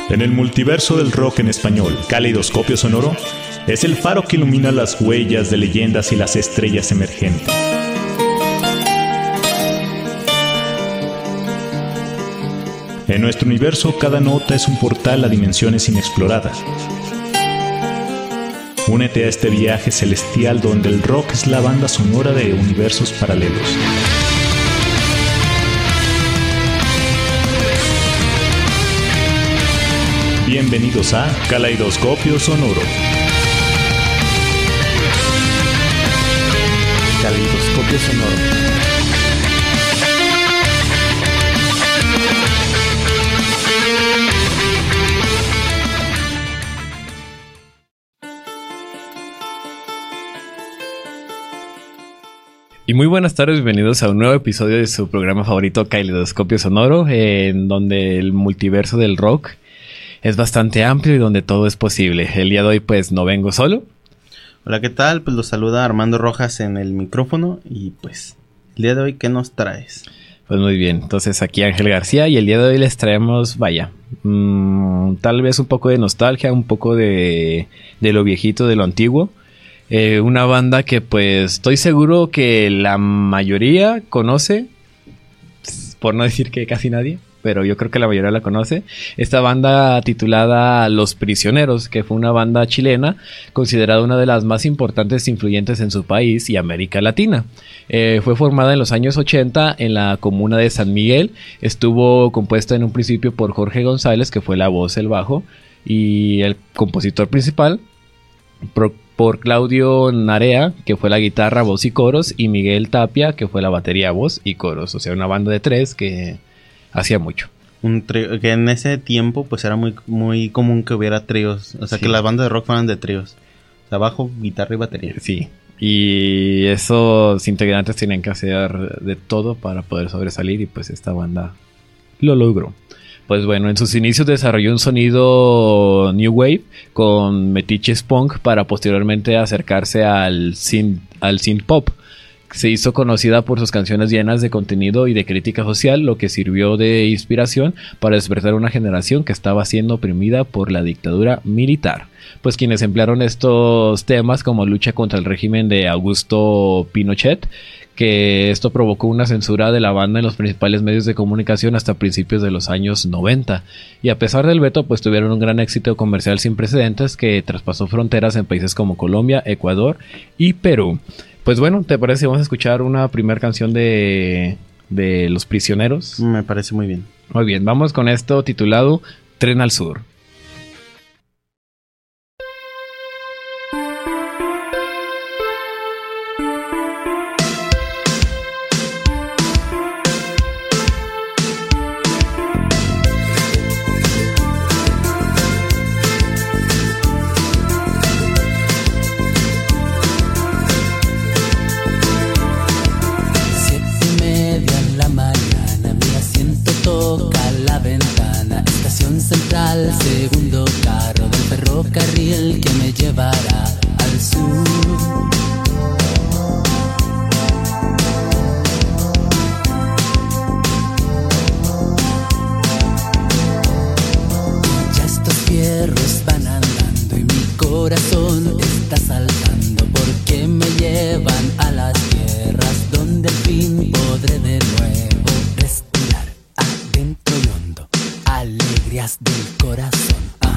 En el multiverso del rock en español, Caleidoscopio Sonoro es el faro que ilumina las huellas de leyendas y las estrellas emergentes. En nuestro universo, cada nota es un portal a dimensiones inexploradas. Únete a este viaje celestial donde el rock es la banda sonora de universos paralelos. Bienvenidos a Caleidoscopio Sonoro. Caleidoscopio Sonoro. Y muy buenas tardes, bienvenidos a un nuevo episodio de su programa favorito Caleidoscopio Sonoro, en donde el multiverso del rock es bastante amplio y donde todo es posible. El día de hoy pues no vengo solo. Hola, ¿qué tal? Pues los saluda Armando Rojas en el micrófono y pues el día de hoy, ¿qué nos traes? Pues muy bien, entonces aquí Ángel García y el día de hoy les traemos, tal vez un poco de nostalgia, un poco de lo viejito, de lo antiguo. Una banda que pues estoy seguro que la mayoría conoce, por no decir que casi nadie, pero yo creo que la mayoría la conoce. Esta banda titulada Los Prisioneros, que fue una banda chilena considerada una de las más importantes e influyentes en su país y América Latina. Fue formada en los años 80 en la comuna de San Miguel. Estuvo compuesta en un principio por Jorge González, que fue la voz, el bajo, y el compositor principal. Por Claudio Narea, que fue la guitarra, voz y coros, y Miguel Tapia, que fue la batería, voz y coros. O sea, una banda de tres que hacía mucho. Que en ese tiempo pues era muy común que hubiera tríos. O sea, sí, que las bandas de rock fueran de tríos. O sea, bajo, guitarra y batería. Sí. Y esos integrantes tenían que hacer de todo para poder sobresalir, y pues esta banda lo logró. Pues bueno, en sus inicios desarrolló un sonido New Wave con metiches punk para posteriormente acercarse al synth pop. Se hizo conocida por sus canciones llenas de contenido y de crítica social, lo que sirvió de inspiración para despertar una generación que estaba siendo oprimida por la dictadura militar. Pues quienes emplearon estos temas como lucha contra el régimen de Augusto Pinochet, que esto provocó una censura de la banda en los principales medios de comunicación hasta principios de los años 90. Y a pesar del veto, pues tuvieron un gran éxito comercial sin precedentes que traspasó fronteras en países como Colombia, Ecuador y Perú. Pues bueno, ¿te parece? Vamos a escuchar una primera canción de Los Prisioneros. Me parece muy bien. Muy bien, vamos con esto titulado Tren al Sur. Segundo carro del ferrocarril que me llevará al sur. Ya estos fierros van andando y mi corazón está saltando, porque me llevan a las tierras donde al fin podré de nuevo respirar adentro y hondo alegrías del corazón.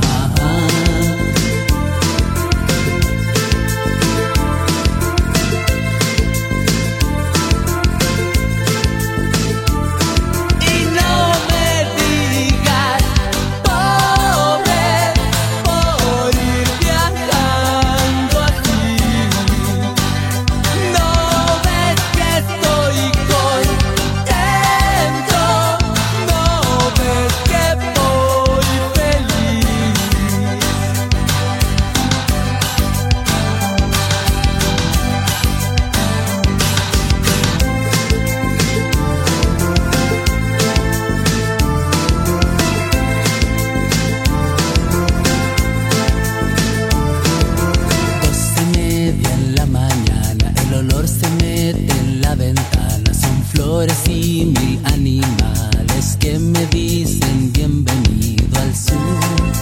Flores y mil animales que me dicen bienvenido al sur.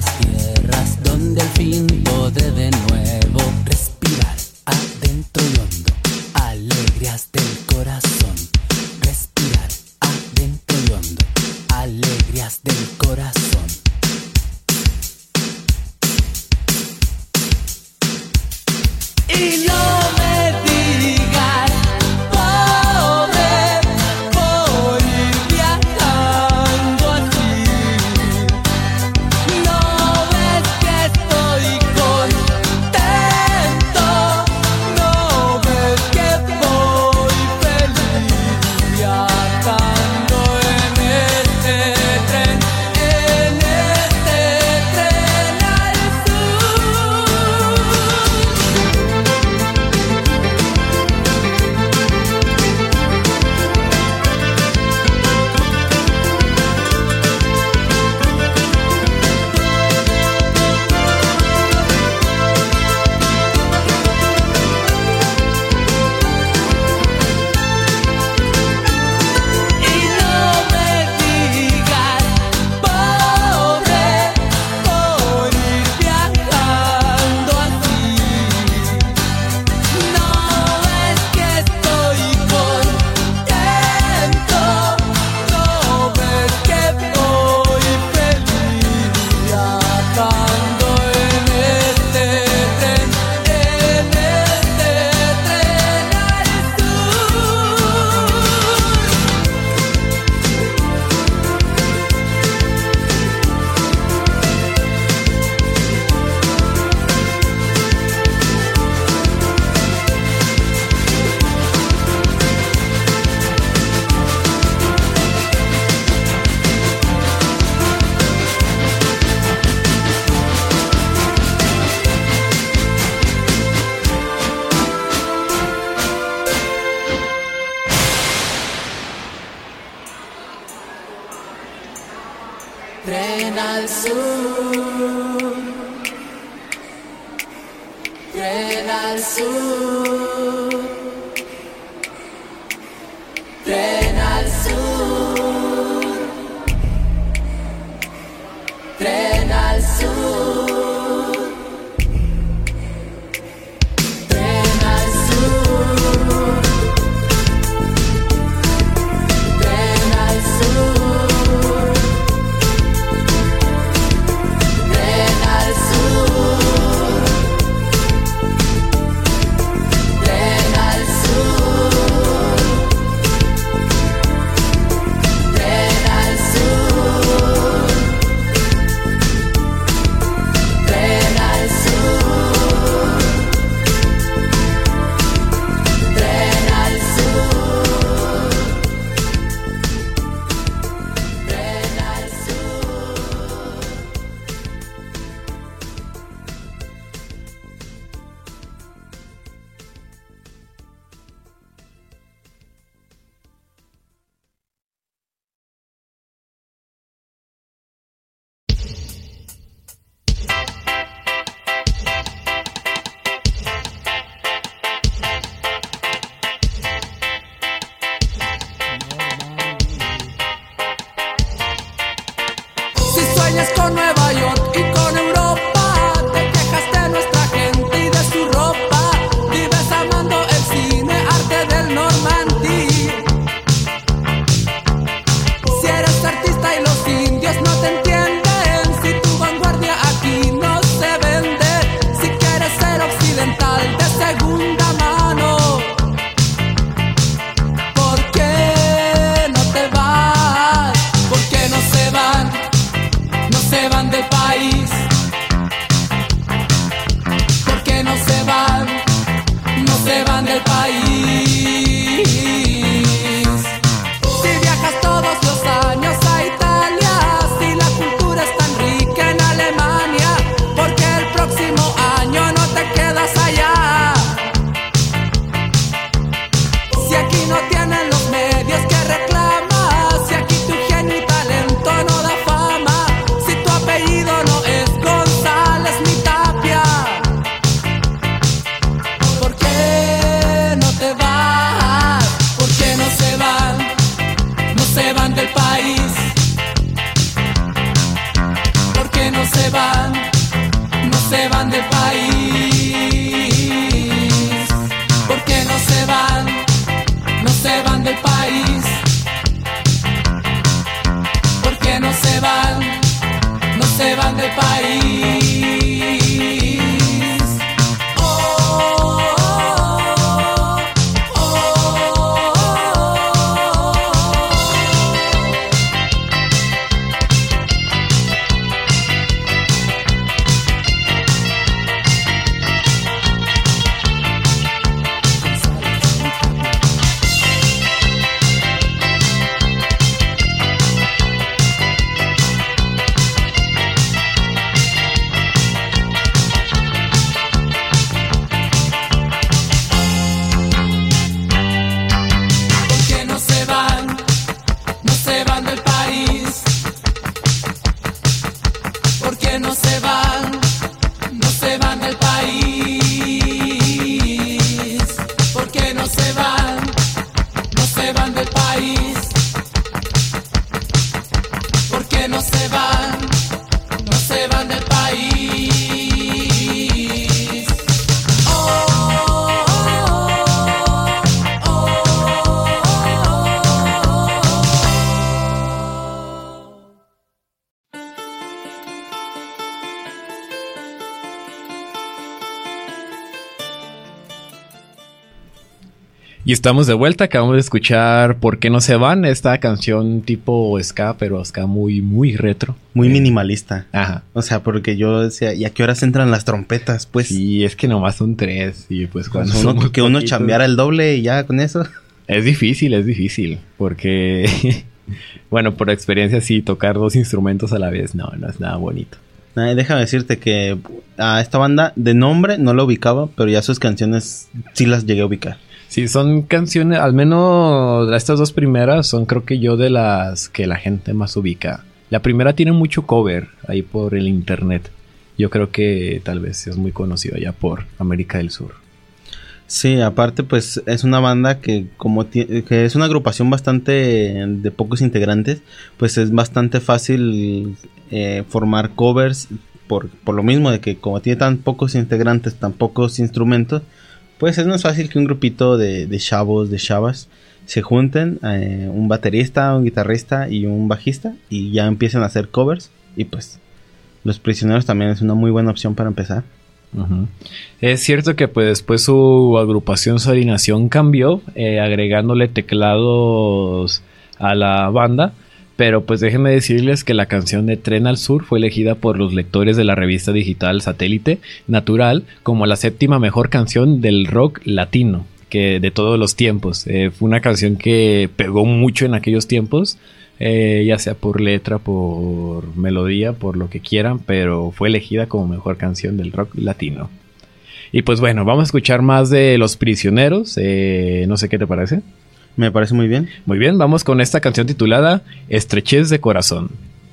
las tierras donde al fin podré de nuevo respirar adentro y hondo, alegrías del corazón. Respirar adentro y hondo, alegrías del corazón. Y no me digas, pobre, por ir viajando así. No ves que estoy contento, no ves que voy feliz viajando en este tren al sur. Y no me digas, pobre, por ir viajando así. No ves que estoy contento, no ves que voy feliz viajando en este tren al tren al sur, tren al sur, tren al sur, tren al sur, tren al sur, tren al sur. Tren al sur, tren al qué no se van del país? ¿Por qué no se van del país? ¿Por qué no se van del país? Y estamos de vuelta, acabamos de escuchar ¿Por qué no se van? Esta canción tipo ska, pero ska muy, muy retro. Muy minimalista. Ajá. O sea, porque yo decía, ¿y a qué horas entran las trompetas? Pues sí, es que nomás son 3 y pues cuando uno chambeara el doble y ya con eso. Es difícil, porque bueno, por experiencia sí, tocar 2 instrumentos a la vez no es nada bonito. Déjame decirte que a esta banda de nombre no la ubicaba, pero ya sus canciones sí las llegué a ubicar. Sí, son canciones, al menos estas 2 primeras son creo que yo de las que la gente más ubica. La primera tiene mucho cover ahí por el internet. Yo creo que tal vez es muy conocido ya por América del Sur. Sí, aparte pues es una banda que que es una agrupación bastante de pocos integrantes, pues es bastante fácil formar covers por lo mismo de que como tiene tan pocos integrantes, tan pocos instrumentos, pues es más fácil que un grupito de chavos, de chavas se junten, un baterista, un guitarrista y un bajista y ya empiezan a hacer covers y pues Los Prisioneros también es una muy buena opción para empezar. Uh-huh. Es cierto que pues después su agrupación, su alineación cambió, agregándole teclados a la banda, pero pues déjenme decirles que la canción de Tren al Sur fue elegida por los lectores de la revista digital Satélite Natural como la 7ª mejor canción del rock latino que de todos los tiempos. Fue una canción que pegó mucho en aquellos tiempos, ya sea por letra, por melodía, por lo que quieran, pero fue elegida como mejor canción del rock latino. Y pues bueno, vamos a escuchar más de Los Prisioneros, no sé qué te parece. Me parece muy bien. Muy bien, vamos con esta canción titulada Estrechez de Corazón.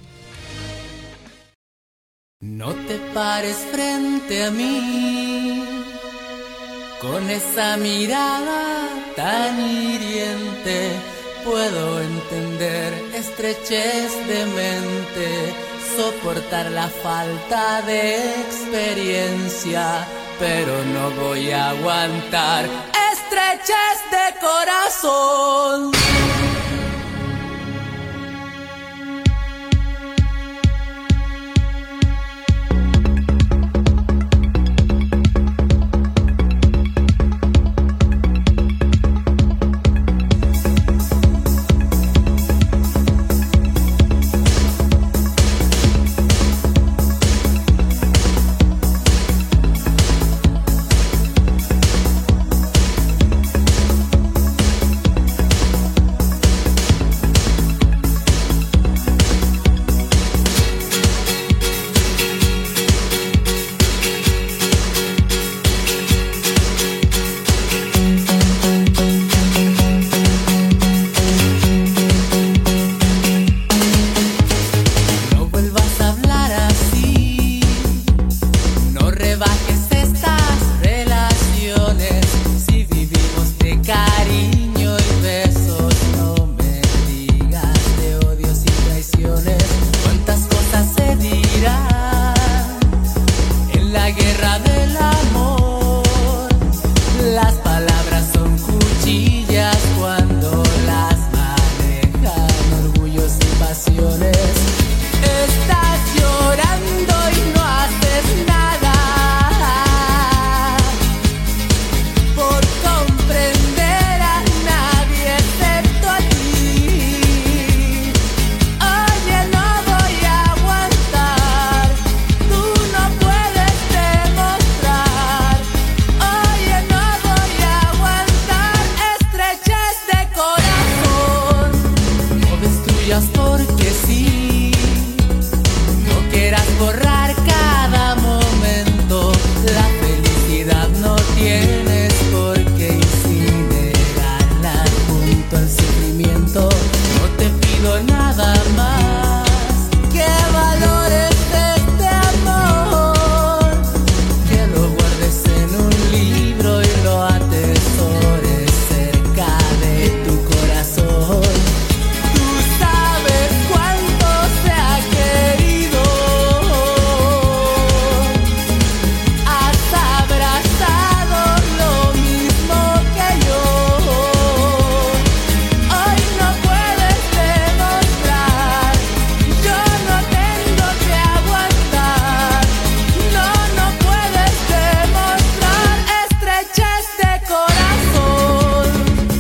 No te pares frente a mí con esa mirada tan hiriente. Puedo entender estrechez de mente, soportar la falta de experiencia, pero no voy a aguantar estrechez de corazón. borrar cada momento. La felicidad no tienes por qué incinerarla junto al sufrimiento. No te pido nada más que valores este amor, que lo guardes en un libro y lo atesores cerca de tu corazón. Tú sabes cuánto se ha querido, has abrazado lo mismo que yo. Hoy no puedes demostrar, yo no tengo que aguantar. No, no puedes demostrar estrechez de corazón.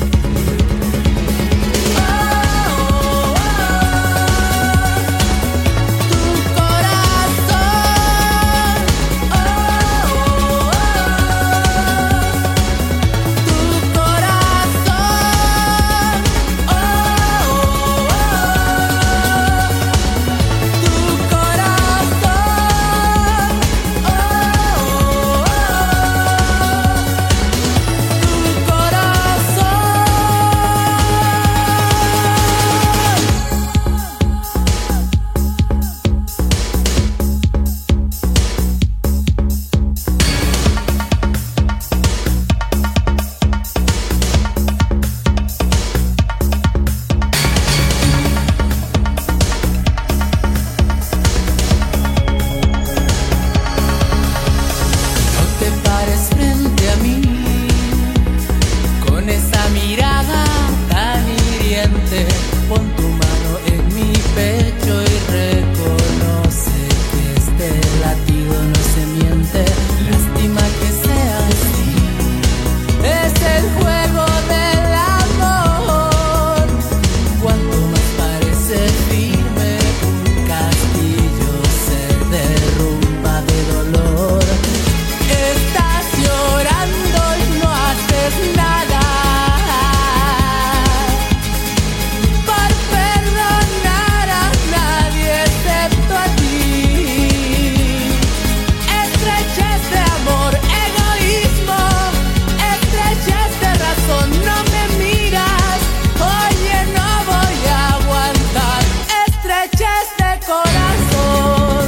Tu No te pares frente a mí con esa mirada tan hiriente. Pon tu mano en mi pecho y reconoce que este latido no se miente. Lástima que sea así, es el juego del amor. Cuanto más parece firme un castillo, se derrumba de dolor. Estás llorando y no haces nada por perdonar a nadie excepto a ti. Estrechez de amor, egoísmo, estrechez de razón. No me miras, oye, no voy a aguantar. Estrechez de corazón.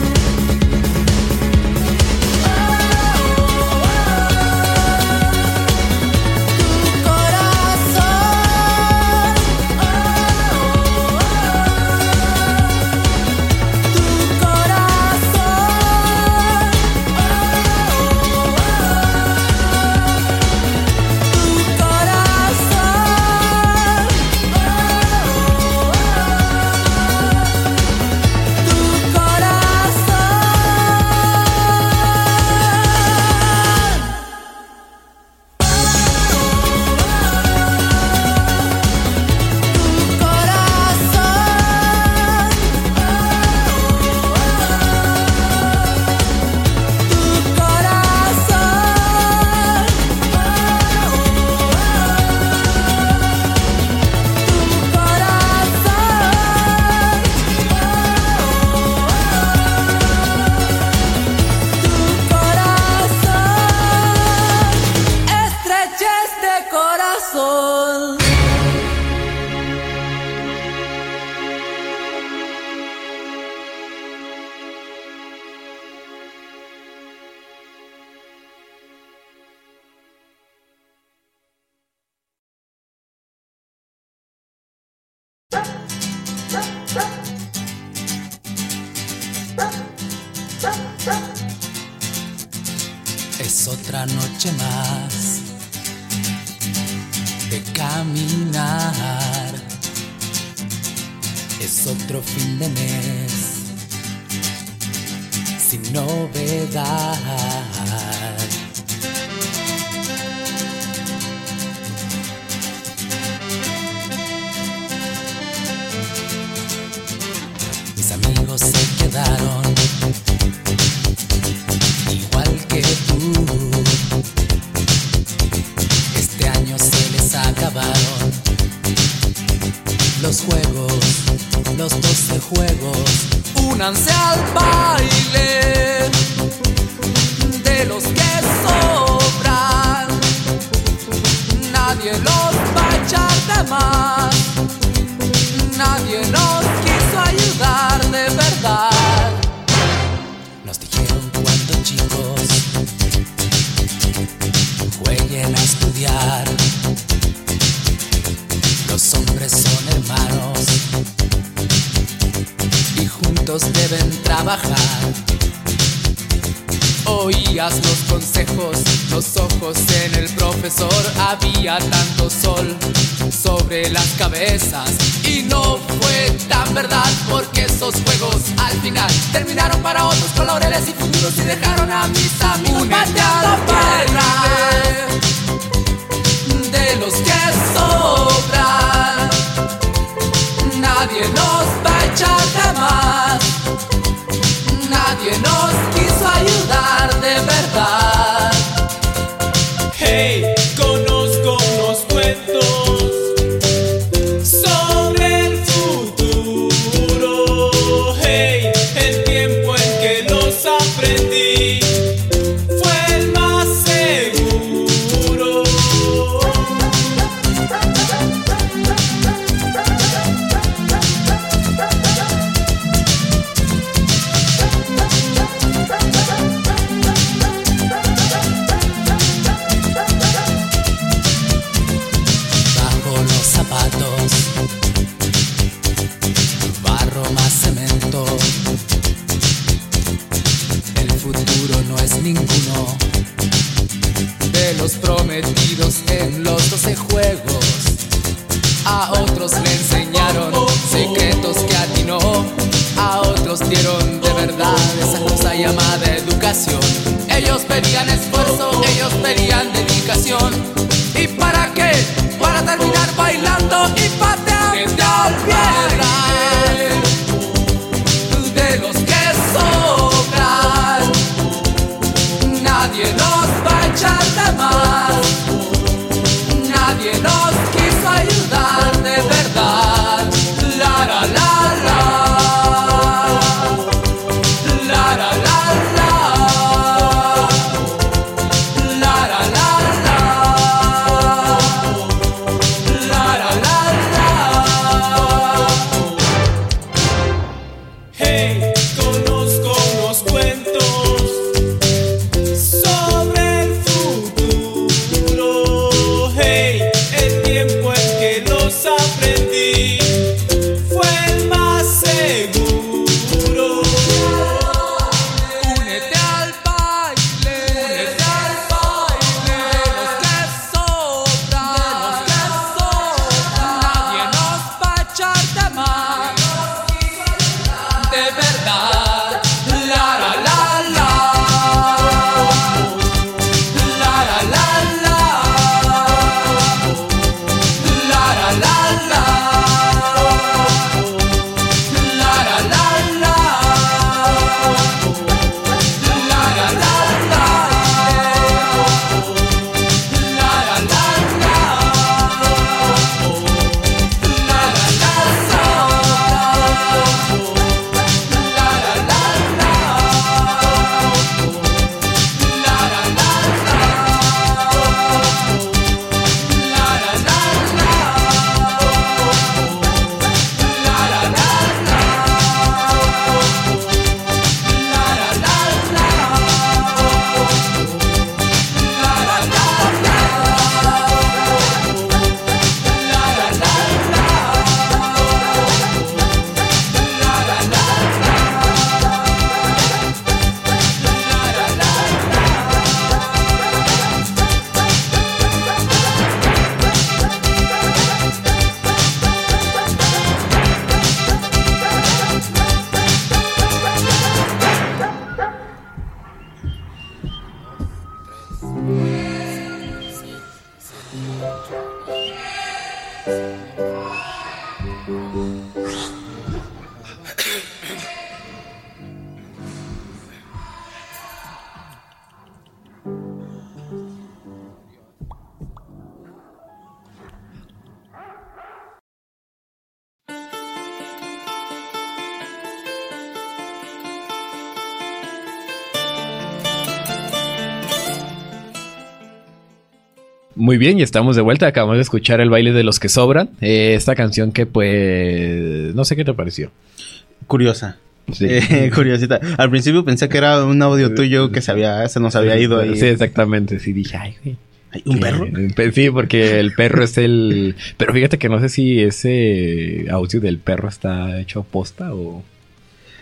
Estrechez de corazón. Es otra noche más de caminar, es otro fin de mes sin novedad. Mis amigos se quedaron igual que tú. Este año se les acabaron los juegos, los 12 juegos. Únanse al baile. secretos deben trabajar. Oías los consejos, los ojos en el profesor. Había tanto sol sobre las cabezas y no fue tan verdad, porque esos juegos al final terminaron para otros con laureles y futuros y dejaron a mis amigos pateando tierra de los que sobran. Nadie nos va a echar jamás, nadie nos quiso ayudar de verdad. Hey, conozco unos cuentos sobre el futuro. Hey, el tiempo en que los aprendí fue el más seguro. Bajo los zapatos, barro más cemento. El futuro no es ninguno de los prometidos en los 12 juegos. A otros le enseñaron secretos que atinó, a otros dieron de verdad esa cosa llamada educación. Ellos pedían esfuerzo, ellos pedían dedicación. ¿Y para qué? Para terminar bailando y pateando tierra de los que sobran. Nadie nos va a echar de más, nadie nos quiso ayudar de verdad. La la la la, la la la la, la la la la, la la la la. Hey, conozco unos cuentos sobre el futuro. Hey, el tiempo en que los aprendí fue el más seguro. Únete al baile, únete al baile de los que sobran, nadie nos va a echar de más, de verdad. La la la la, la la la la, la la la la, la la la la. Muy bien, y estamos de vuelta. Acabamos de escuchar El baile de los que sobran. Esta canción que pues... no sé qué te pareció. Curiosa. Sí. Curiosita. Al principio pensé que era un audio tuyo que se nos había ido ahí. Sí, exactamente. Sí, dije, ay, güey. ¿Un perro? Sí, porque el perro es el... Pero fíjate que no sé si ese audio del perro está hecho a posta o...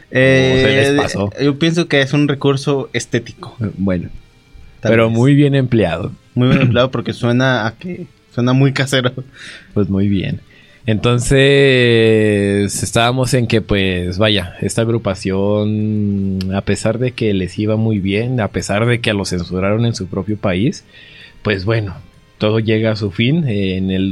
se les pasó. Yo pienso que es un recurso estético. Bueno, Tal pero vez. muy bien empleado. Muy bien empleado porque suena muy casero. Pues muy bien. Entonces, estábamos en que, pues, vaya, esta agrupación, a pesar de que les iba muy bien, a pesar de que lo censuraron en su propio país, pues bueno, todo llega a su fin. En el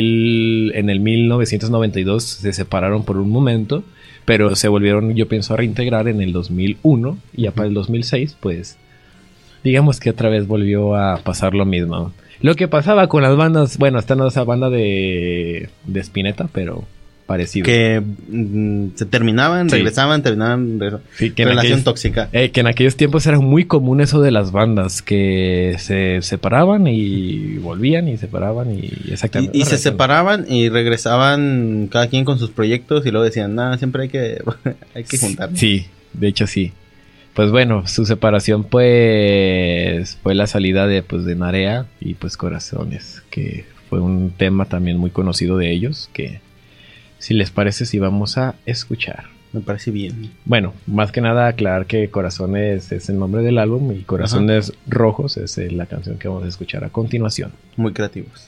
1992 se separaron por un momento, pero se volvieron, yo pienso, a reintegrar en el 2001 y ya para el 2006, pues, digamos que otra vez volvió a pasar lo mismo. Lo que pasaba con las bandas, bueno, esta no es esa banda de Spinetta, pero parecido. Que se terminaban, Sí. regresaban, terminaban. Sí, que en Relación aquellos- tóxica. Que en aquellos tiempos era muy común eso de las bandas, que se separaban y volvían y separaban y exactamente. Y se separaban y regresaban cada quien con sus proyectos y luego decían, nada, siempre hay que juntarnos. Sí, de hecho sí. Pues bueno, su separación pues fue la salida de Narea y pues Corazones, que fue un tema también muy conocido de ellos, que si les parece si vamos a escuchar. Me parece bien. Bueno, más que nada aclarar que Corazones es el nombre del álbum y Corazones Rojos es la canción que vamos a escuchar a continuación. Muy creativos.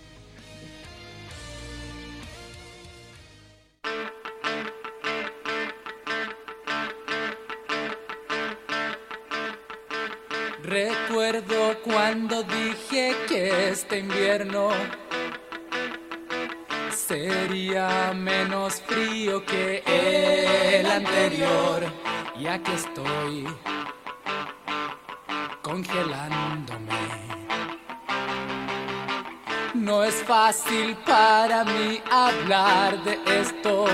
Recuerdo cuando dije que este invierno sería menos frío que el anterior, y aquí estoy congelándome. No es fácil para mí hablar de esto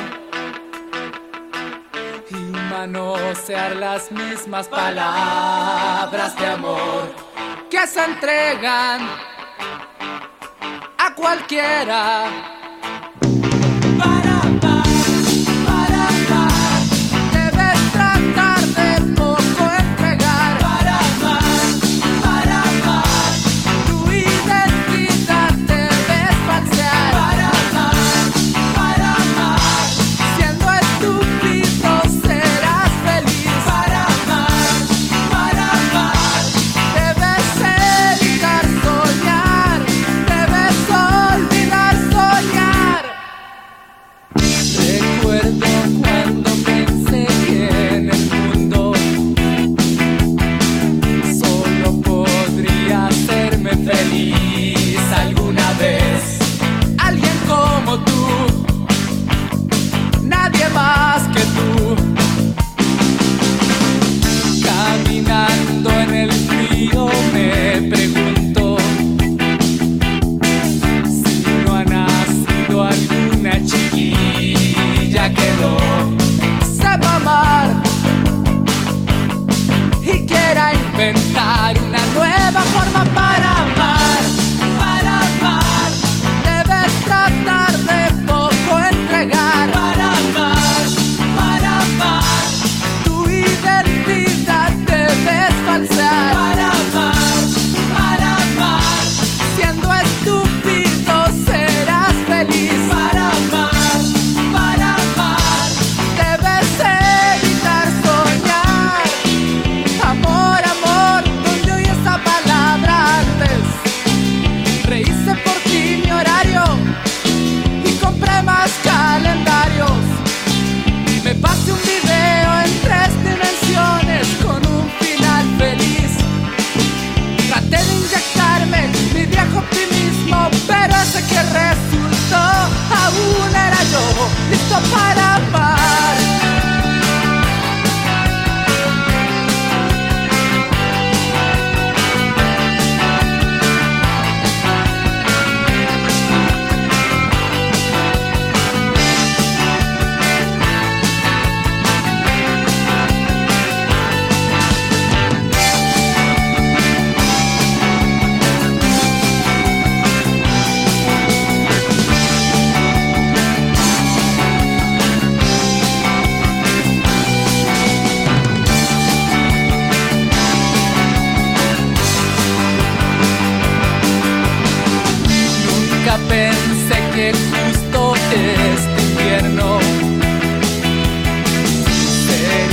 y manosear las mismas palabras de amor que se entregan a cualquiera. Para amar, debes tratar de poco entregar. Para amar, tu identidad debes falsear. Para amar, siendo estúpido serás feliz. Para amar, debes evitar soñar, debes olvidar soñar. Recuerdo cuando pensé que en el mundo solo podría hacerme feliz alguna vez alguien como tú, nadie más que tú. Caminando en el frío me pregunto si no ha nacido alguna chiquilla que no sepa amar y quiera inventar una nueva forma para amar. Para amar, debes tratar de poco entregar. Para amar, tu identidad debes falsear. Para amar, siendo estúpido serás feliz. Para amar, debes evitar soñar. Amor, amor, donde oí esa palabra antes. Rehice por ti mi horario y compré más calendarios. Me pasé un video en 3 dimensiones con un final feliz. Traté de inyectarme mi viejo optimismo, pero ese que resultó aún era yo, listo para amar. Nunca pensé que justo este invierno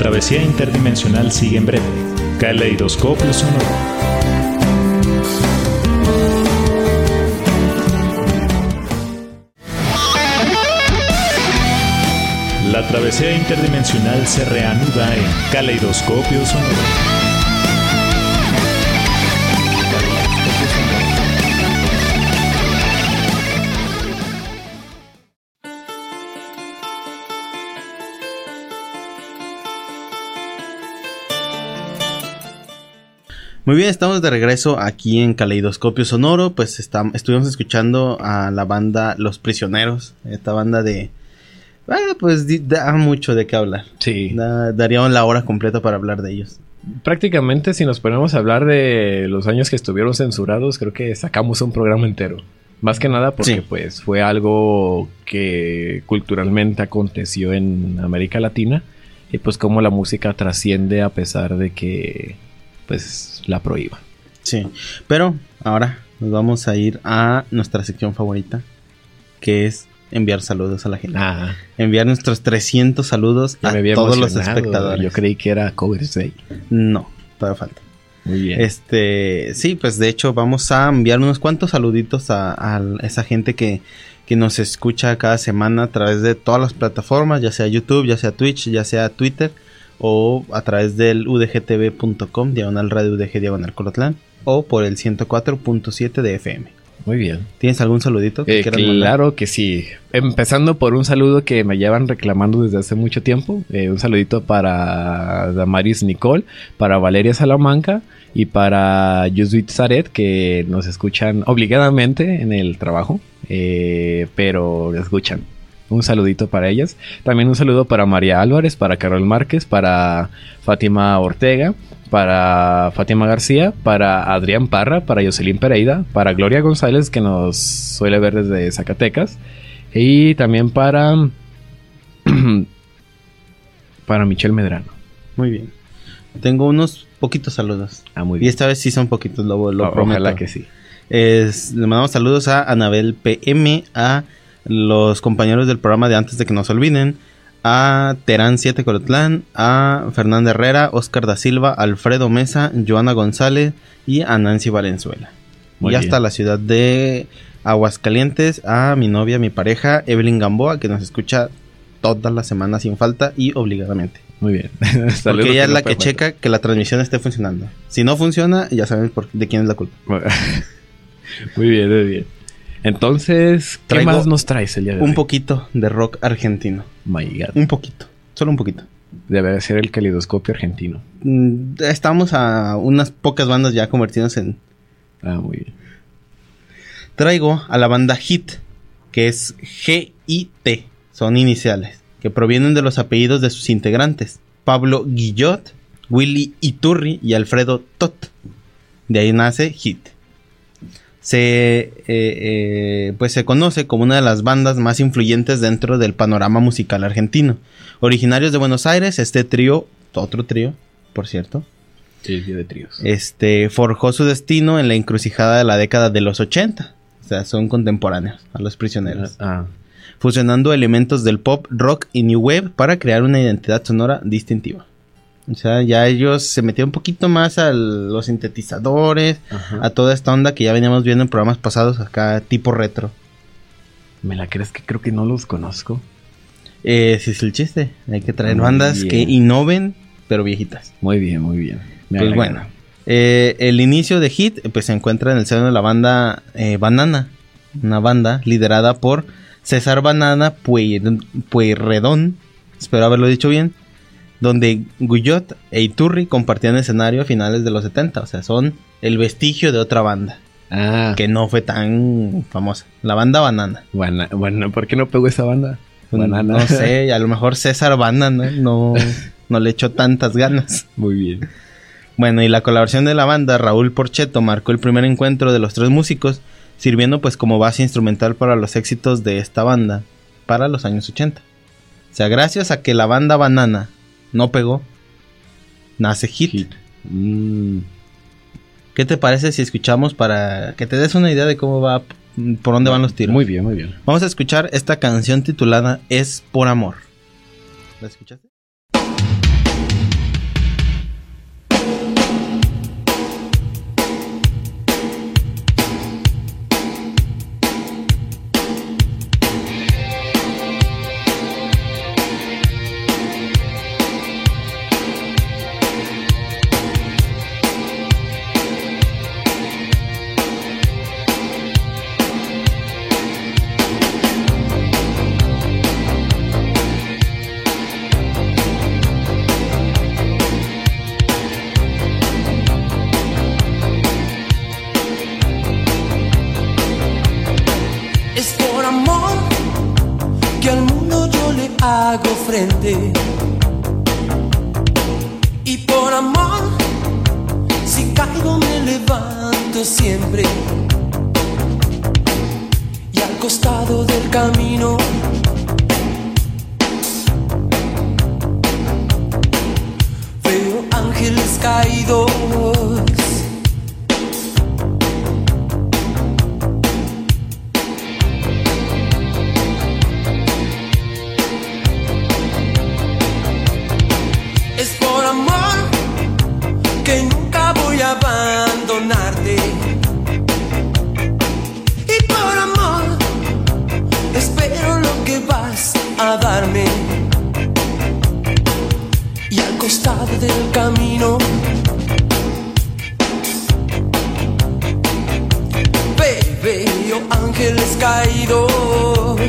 travesía interdimensional sigue en breve. Caleidoscopio sonoro. La travesía interdimensional se reanuda en Caleidoscopio sonoro. Muy bien, estamos de regreso aquí en Caleidoscopio Sonoro. Pues estuvimos escuchando a la banda Los Prisioneros. Esta banda de... pues da mucho de qué hablar. Sí. Daría la hora completa para hablar de ellos. Prácticamente, si nos ponemos a hablar de los años que estuvieron censurados, creo que sacamos un programa entero. Más que nada porque pues fue algo que culturalmente aconteció en América Latina. Y pues cómo la música trasciende a pesar de que pues la prohíba. Sí, pero ahora nos vamos a ir a nuestra sección favorita, que es enviar saludos a la gente. Enviar nuestros 300 saludos a todos los espectadores. Yo creí que era Covers Day. No, todavía falta. Muy bien. Sí, pues de hecho vamos a enviar unos cuantos saluditos a esa gente que nos escucha cada semana a través de todas las plataformas, ya sea YouTube, ya sea Twitch, ya sea Twitter, o a través del udgtv.com, /radio UDG /Colotlán, o por el 104.7 de FM. Muy bien. ¿Tienes algún saludito que quieras mandar? Claro que sí. Empezando por un saludo que me llevan reclamando desde hace mucho tiempo. Un saludito para Damaris Nicole, para Valeria Salamanca y para Yusuit Zaret, que nos escuchan obligadamente en el trabajo, pero escuchan. Un saludito para ellas. También un saludo para María Álvarez, para Carol Márquez, para Fátima Ortega, para Fátima García, para Adrián Parra, para Jocelyn Pereira, para Gloria González, que nos suele ver desde Zacatecas, y también para Michelle Medrano. Muy bien. Tengo unos poquitos saludos. Muy bien. Y esta vez sí son poquitos, lo prometo. Ojalá que sí. Le mandamos saludos a Anabel PM, a los compañeros del programa de Antes de que nos olviden, a Terán 7 Colotlán, a Fernanda Herrera, Oscar da Silva, Alfredo Mesa, Joana González y a Nancy Valenzuela. Muy y bien. hasta la ciudad de Aguascalientes, a mi novia, mi pareja, Evelyn Gamboa, que nos escucha todas las semanas sin falta y obligadamente. Muy bien. Porque ella es la que checa que la transmisión esté funcionando. Si no funciona, ya saben de quién es la culpa. Muy bien, muy bien. Entonces, ¿qué más nos traes el día de hoy? Un poquito de rock argentino. My God. Un poquito, solo un poquito. Debe ser el caleidoscopio argentino. Estamos a unas pocas bandas ya convertidas en... Muy bien. Traigo a la banda Hit, que es G-I-T, son iniciales, que provienen de los apellidos de sus integrantes, Pablo Guillot, Willy Iturri y Alfredo Tot. De ahí nace Hit. Pues se conoce como una de las bandas más influyentes dentro del panorama musical argentino. Originarios de Buenos Aires, este trío, otro trío, por cierto, Sí, de tríos. forjó su destino en la encrucijada de la década de los 80. O sea, son contemporáneos a Los Prisioneros. Fusionando elementos del pop, rock y new wave para crear una identidad sonora distintiva. O sea, ya ellos se metieron un poquito más a los sintetizadores, a toda esta onda que ya veníamos viendo en programas pasados acá, tipo retro. ¿Me la crees que creo que no los conozco? Sí, es el chiste. Hay que traer bandas que innoven, pero viejitas. Muy bien, muy bien. Pues bueno, el inicio de Hit pues se encuentra en el seno de la banda Banana, una banda liderada por César Banana Pueyrredón, espero haberlo dicho bien, donde Guillot e Iturri compartían escenario a finales de los 70, o sea, son el vestigio de otra banda que no fue tan famosa, la banda Banana. Bueno, ¿por qué no pegó esa banda? Banana. No sé, a lo mejor César Banana no le echó tantas ganas. Muy bien. Bueno, y la colaboración de la banda Raúl Porchetto marcó el primer encuentro de los tres músicos, sirviendo pues como base instrumental para los éxitos de esta banda para los años 80. O sea, gracias a que la banda Banana no pegó, nace Hit. ¿Qué te parece si escuchamos para que te des una idea de cómo va, por dónde van los tiros? Muy bien, muy bien. Vamos a escuchar esta canción titulada Es por Amor. ¿La escuchaste? hago frente. Y por amor, si caigo me levanto siempre. Y al costado del camino veo ángeles caídos. Es por amor que nunca voy a abandonarte. Y por amor espero lo que vas a darme. Y al costado del camino veo ángeles caídos.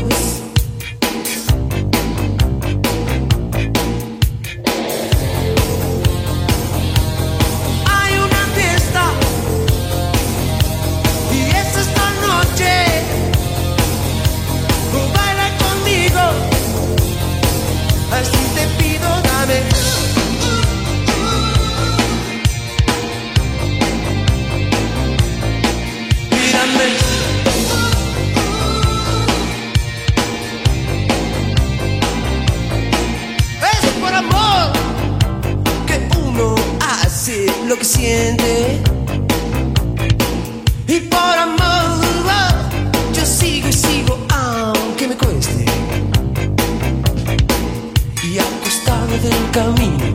Así te pido, dame. Mírame. Es por amor que uno hace lo que siente. Y por amor yo sigo y sigo aunque me cueste. Y al costado del camino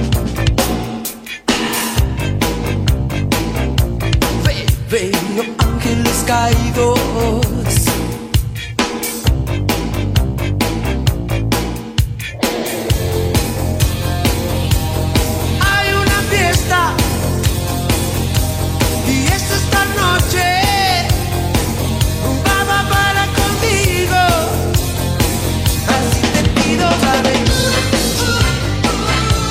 veo ángeles caídos. Hay una fiesta y es esta noche. Va para contigo. Así te pido, dame.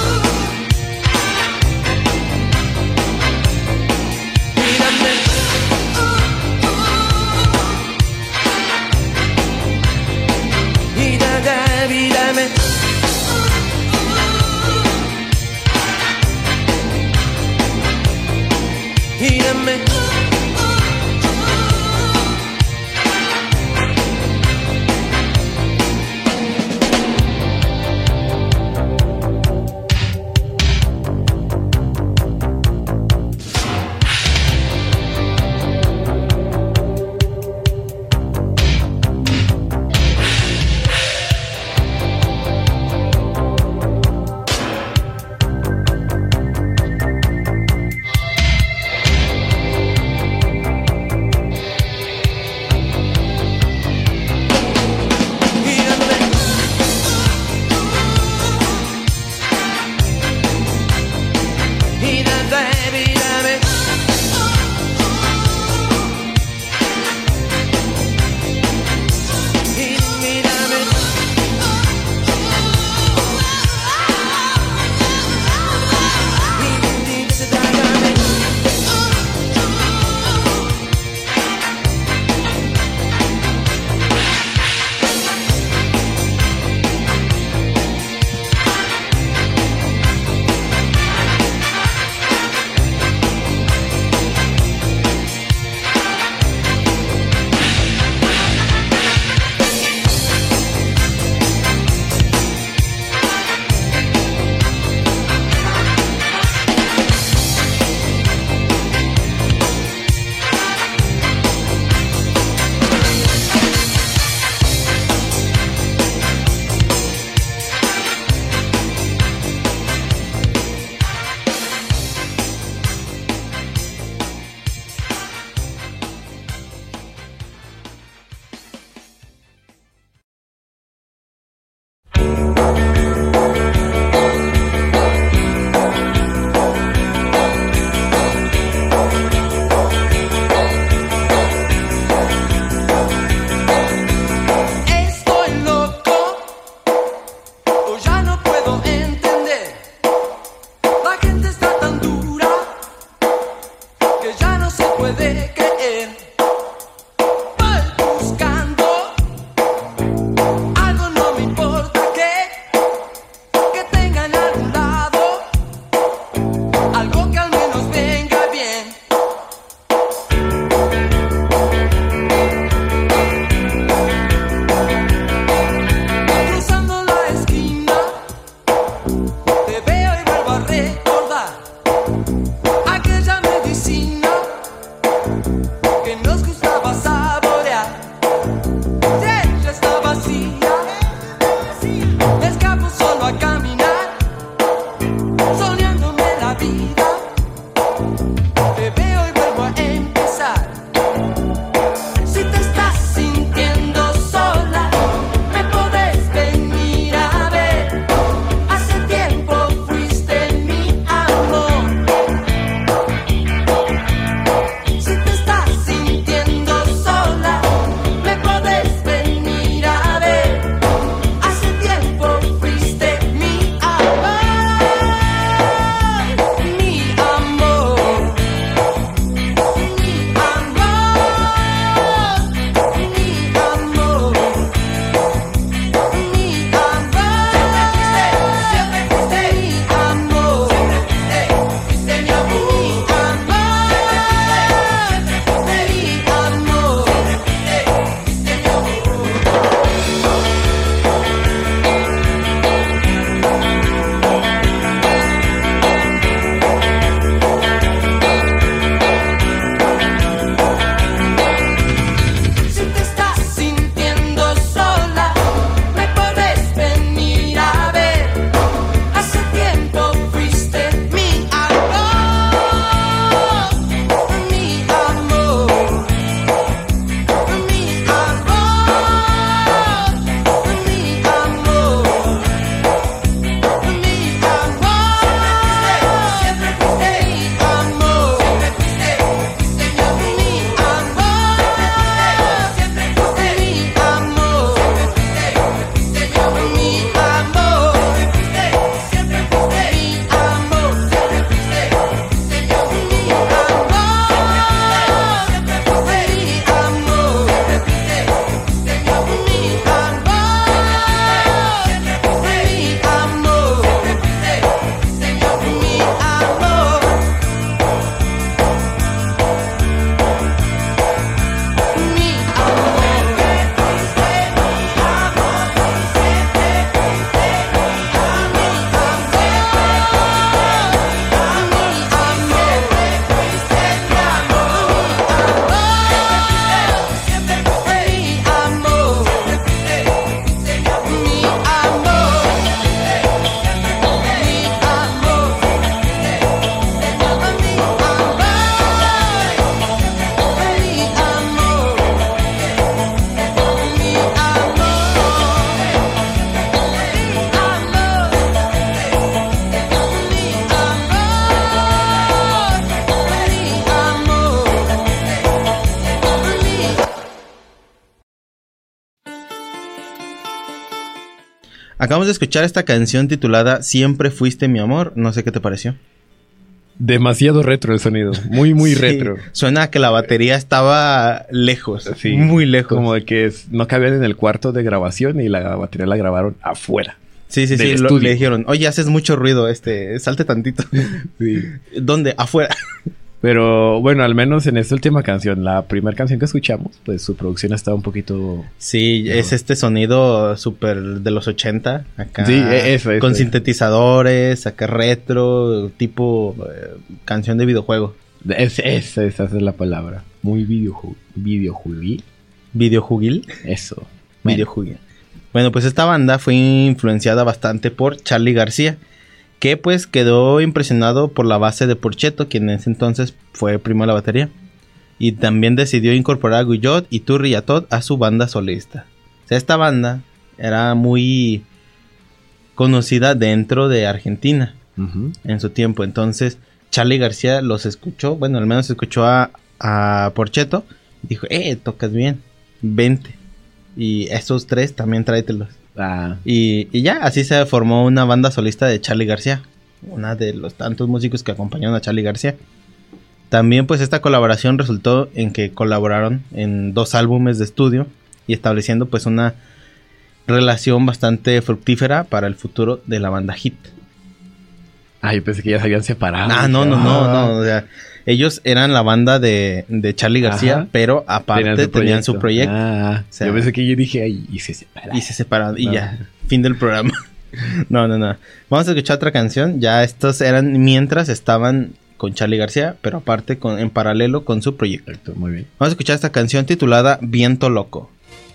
Acabamos de escuchar esta canción titulada Siempre fuiste mi amor. No sé qué te pareció. Demasiado retro el sonido. Muy, muy Sí, retro. suena a que la batería estaba lejos. Sí, muy lejos. Como de que no cabían en el cuarto de grabación y la batería la grabaron afuera. Sí, del le estudio. dijeron, oye, haces mucho ruido, salte tantito. Sí. ¿Dónde? Afuera. Pero bueno, al menos en esta última canción, la primera canción que escuchamos, pues su producción estaba un poquito... Sí, es este sonido súper de los 80, acá. Sí, eso. Con sintetizadores, acá retro, tipo canción de videojuego. Esa es la palabra. Muy videojuguil. ¿Videojuguil? Eso. Videojuguil. Bueno, pues esta banda fue influenciada bastante por Charly García, que pues quedó impresionado por la base de Porchetto, quien en ese entonces fue primo de la batería. Y también decidió incorporar a Guyot y Turri y a Todd a su banda solista. O sea, esta banda era muy conocida dentro de Argentina en su tiempo. Entonces, Charly García los escuchó, bueno, al menos escuchó a Porchetto y dijo, tocas bien, vente. Y esos tres también tráetelos. Y ya, así se formó una banda solista de Charly García. Una de los tantos músicos que acompañaron a Charly García. También pues esta colaboración resultó en que colaboraron en 2 álbumes de estudio. Y estableciendo pues una relación bastante fructífera para el futuro de la banda Hit. Yo pensé que ya se habían separado. No. O sea, ellos eran la banda de Charly García, pero aparte tenían su proyecto. O sea, yo pensé que yo dije, y se separaron. Y se separaron, y ya, fin del programa. No. Vamos a escuchar otra canción. Ya estos eran mientras estaban con Charly García, pero aparte en paralelo con su proyecto. Perfecto, muy bien. Vamos a escuchar esta canción titulada Viento Loco.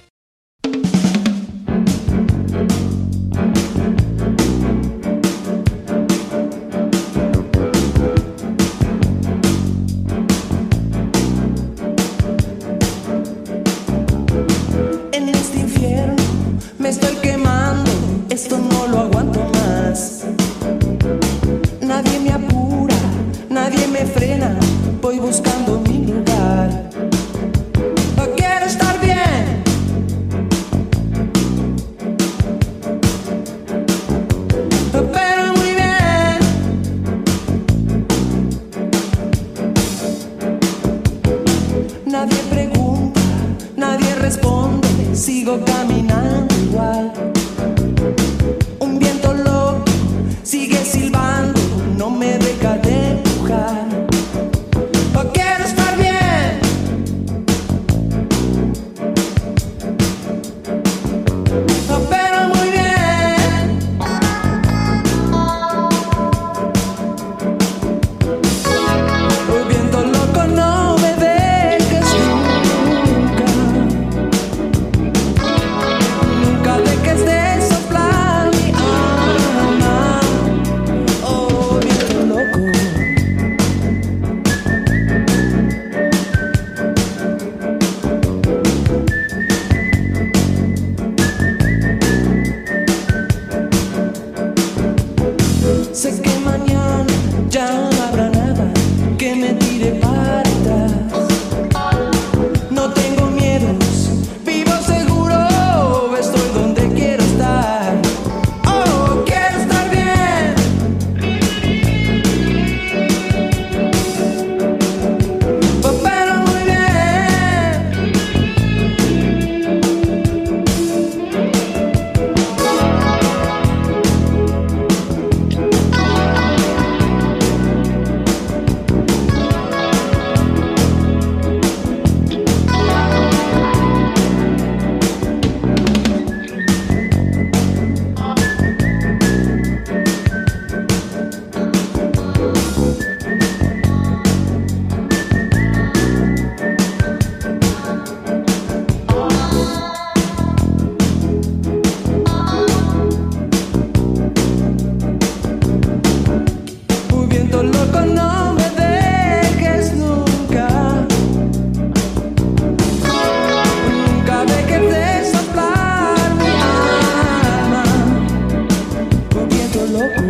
En este infierno me estoy quemando, esto no lo aguanto más. Nadie me apura, nadie me frena, voy buscando mi lugar. Quiero estar bien, pero muy bien. Nadie pregunta, nadie responde, sigo caminando igual. Un viento loco sigue silbando, no me deja de empujar. Quiero estar bien, pero muy bien. Viento loco, no me dejes nunca. Nunca dejes de soplar mi alma. Oh, viento loco. Sé que mañana ya no habrá nada que me tire para atrás. No tengo miedos, vivo seguro, estoy donde quiero estar. Oh, quiero estar bien, pero muy bien. Viento loco, no me dejes nunca. Nunca dejes de soplar mi alma. Viento loco.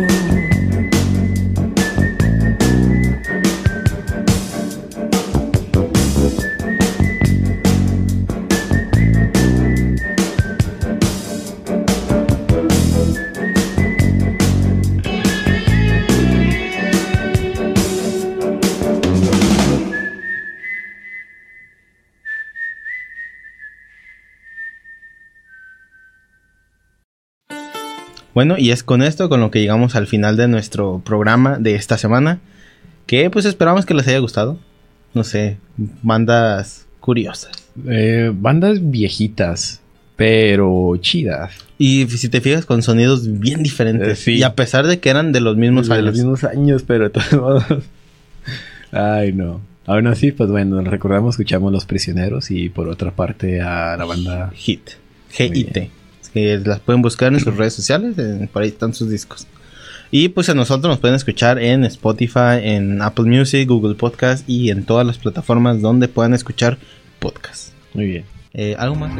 Bueno, y es con esto con lo que llegamos al final de nuestro programa de esta semana, que pues esperamos que les haya gustado. No sé, bandas curiosas. Bandas viejitas, pero chidas. Y si te fijas, con sonidos bien diferentes. Sí. Y a pesar de que eran de los mismos años. De los mismos años, pero de todos modos. Ay, no. Aún así, pues bueno, recordamos, escuchamos Los Prisioneros y por otra parte a la banda Hit. G-I-T. Que las pueden buscar en sus redes sociales, por ahí están sus discos. Y pues a nosotros nos pueden escuchar en Spotify, en Apple Music, Google Podcast y en todas las plataformas donde puedan escuchar podcasts. Muy bien. ¿Algo más?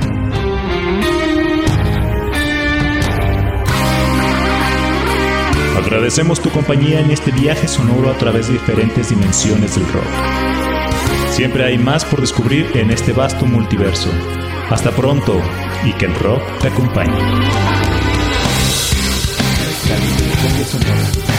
Agradecemos tu compañía en este viaje sonoro a través de diferentes dimensiones del rock. Siempre hay más por descubrir en este vasto multiverso. Hasta pronto y que el rock te acompañe.